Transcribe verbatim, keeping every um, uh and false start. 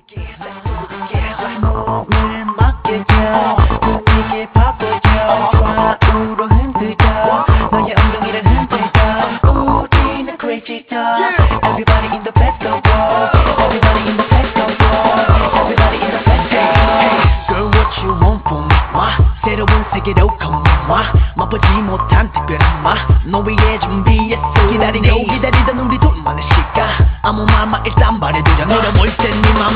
몸을 맡겨줘 분위기에 바꿔줘 좌우로 흔들자 너의 엉덩이를 흔들자 우리는 crazy dog Everybody in the back of the Everybody in the back of the Everybody in the back of the Girl what you want from me 새로운 세계로 come on 맛보지 못한 특별한 맛 너 위해 준비했어 기다리고 기다리던 우리 둘만의 시간 아무 말만 일단 말해두자 내려볼 땐 네 맘